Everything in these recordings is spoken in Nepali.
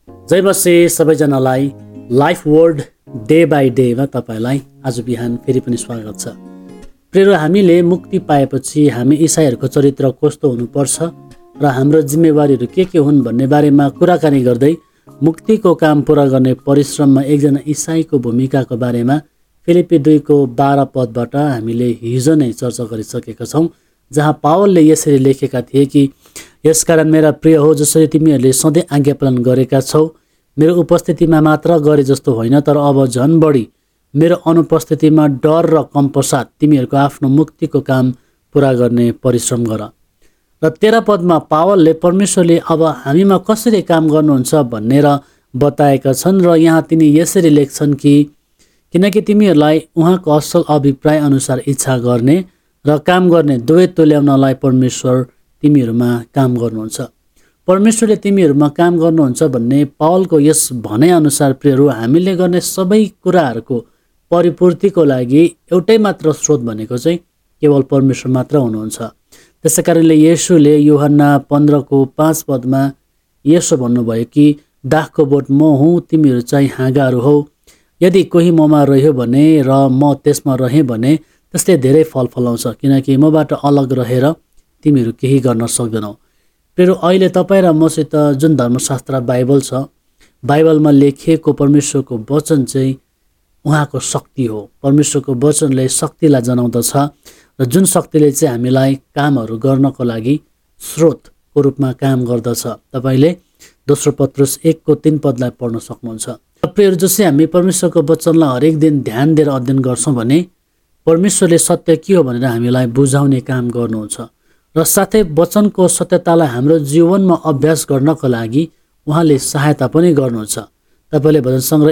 जय मसीह सबैजनालाई लाइफ वर्ड डे बाई डेमा तपाईँलाई आज बिहान फेरि पनि स्वागत छ। प्रिय हामीले मुक्ति पाएपछि हामी इसाईहरूको चरित्र कस्तो हुनुपर्छ र हाम्रो जिम्मेवारीहरू के हुन् भन्ने बारेमा कुराकानी गर्दै मुक्तिको काम पुरा गर्ने परिश्रममा एकजना इसाईको भूमिकाको बारेमा फिलिप्पी 2:12 पदबाट हामीले हिजो नै चर्चा गरिसकेका छौँ, जहाँ पावलले यसरी लेखेका थिए कि यसकारण मेरा प्रिय हो, जसरी तिमीहरूले सधैँ आज्ञा पालन गरेका छौ, मेरो उपस्थितिमा मात्र गरे जस्तो होइन, तर अब झन् बढी मेरो अनुपस्थितिमा डर र कम्पसाथ तिमीहरूको आफ्नो मुक्तिको काम पुरा गर्ने परिश्रम गर। र 13 पदमा पावलले परमेश्वरले अब हामीमा कसरी काम गर्नुहुन्छ भनेर बताएका छन् र यहाँ तिनी यसरी लेख्छन् कि किनकि तिमीहरूलाई उहाँको असल अभिप्राय अनुसार इच्छा गर्ने र काम गर्ने दुवै तुल्याउनलाई परमेश्वर तिमीहरूमा काम गर्नुहुन्छ। परमेश्वरले तिमीहरूमा काम गर्नुहुन्छ भन्ने पावलको यस भनाइअनुसार प्रियहरू हामीले गर्ने सबै कुराहरूको परिपूर्तिको लागि एउटै मात्र स्रोत भनेको चाहिँ केवल परमेश्वर मात्र हुनुहुन्छ। त्यसै कारणले येशूले यूहन्ना 15:5 पदमा यसो भन्नुभयो कि दाखको बोट म हुँ, तिमीहरू चाहिँ हाँगाहरू हौ। यदि कोही ममा रह्यो भने र म त्यसमा रहेँ भने त्यसले धेरै फल फलाउँछ, किनकि मबाट अलग रहेर तिमीहरू केही गर्न सक्दैनौ। प्रिय अहिले तपाईँ र मसित जुन धर्मशास्त्र बाइबल छ, बाइबलमा लेखिएको परमेश्वरको वचन चाहिँ उहाँको शक्ति हो। परमेश्वरको वचनले शक्तिलाई जनाउँदछ र जुन शक्तिले चाहिँ हामीलाई कामहरू गर्नको लागि स्रोतको रूपमा काम गर्दछ। तपाईँले दोस्रो पत्रुस 1:3 पदलाई पढ्न सक्नुहुन्छ। प्रियहरू, जसै हामी परमेश्वरको वचनलाई हरेक दिन ध्यान दिएर अध्ययन गर्छौँ भने परमेश्वरले सत्य के हो भनेर हामीलाई बुझाउने काम गर्नुहुन्छ र साथै वचनको सत्यतालाई हाम्रो जीवनमा अभ्यास गर्नको लागि उहाँले सहायता पनि गर्नुहुन्छ। तपाईँले भजन सङ्ग्रह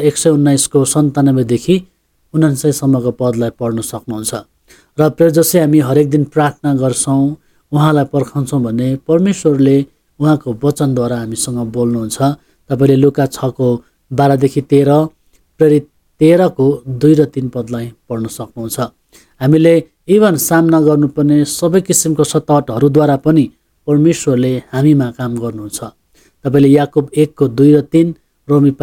119:97 - 99 पदलाई पढ्न सक्नुहुन्छ। र प्रिय, जसै हामी हरेक दिन प्रार्थना गर्छौँ, उहाँलाई पर्खाउँछौँ भने परमेश्वरले उहाँको वचनद्वारा हामीसँग बोल्नुहुन्छ। तपाईँले लुका 6:12-13, प्रेरित 13:2 र 3 पदलाई पढ्न सक्नुहुन्छ। हामीले इभन सामना गर्नुपर्ने सबै किसिमको सतावटहरूद्वारा पनि परमेश्वरले हामीमा काम गर्नुहुन्छ। तपाईँले याकुब 1:2 र 3, रोमी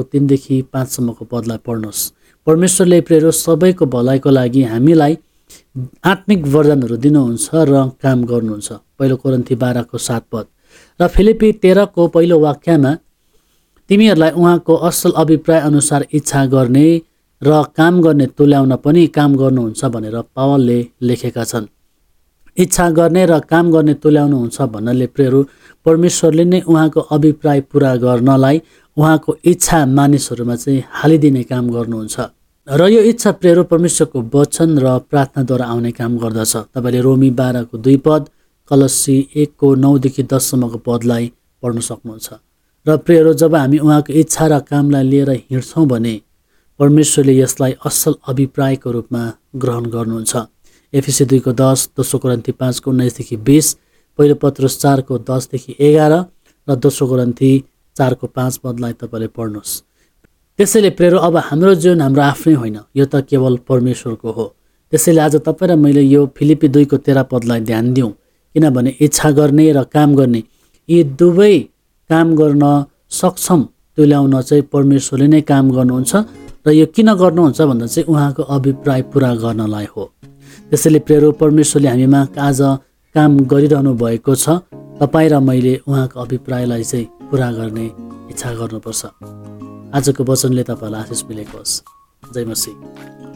5:3-5 पदलाई पढ्नुहोस्। परमेश्वरले प्रेरो सबैको भलाइको लागि हामीलाई आत्मिक वरदानहरू दिनुहुन्छ र काम गर्नुहुन्छ। 1 कोरिन्थी 12:7 पद र फिलिप्पी 13 पहिलो वाक्यमा तिमीहरूलाई उहाँको असल अभिप्राय अनुसार इच्छा गर्ने र काम गर्ने तुल्याउन पनि काम गर्नुहुन्छ भनेर पावलले लेखेका छन्। इच्छा गर्ने र काम गर्ने तुल्याउनुहुन्छ भन्नाले प्रियहरू परमेश्वरले नै उहाँको अभिप्राय पुरा गर्नलाई उहाँको इच्छा मानिसहरूमा चाहिँ हालिदिने काम गर्नुहुन्छ। र यो इच्छा प्रियहरू परमेश्वरको वचन र प्रार्थनाद्वारा आउने काम गर्दछ। तपाईँले रोमी 12:2 पद, कलसी 1:9-10 पदलाई पढ्न सक्नुहुन्छ। र प्रियहरू, जब हामी उहाँको इच्छा र कामलाई लिएर हिँड्छौँ भने परमेश्वरले यसलाई असल अभिप्रायको रूपमा ग्रहण गर्नुहुन्छ। एफिसी 2:10, दोस्रो कोरिन्थी 5:19-20, पहिलो पत्रुस 4:10-11 र दोस्रो कोरिन्थी 4:5 पदलाई तपाईँले पढ्नुहोस्। त्यसैले प्रेरो अब हाम्रो जीवन हाम्रो आफ्नै होइन, यो त केवल परमेश्वरको हो। त्यसैले आज तपाईँ र मैले यो फिलिप्पी 2:13 पदलाई ध्यान दिउँ, किनभने इच्छा गर्ने र काम गर्ने यी दुवै काम गर्न सक्षम तुल्याउन चाहिँ परमेश्वरले नै काम गर्नुहुन्छ र यो किन गर्नुहुन्छ भन्दा चाहिँ उहाँको अभिप्राय पुरा गर्नलाई हो। त्यसैले प्रेरो परमेश्वरले हामीमा आज काम गरिरहनु भएको छ। तपाईँ र मैले उहाँको अभिप्रायलाई चाहिँ पुरा गर्ने इच्छा गर्नुपर्छ। आजको वचनले तपाईँलाई आशिष मिलेको होस्। जय मसीह।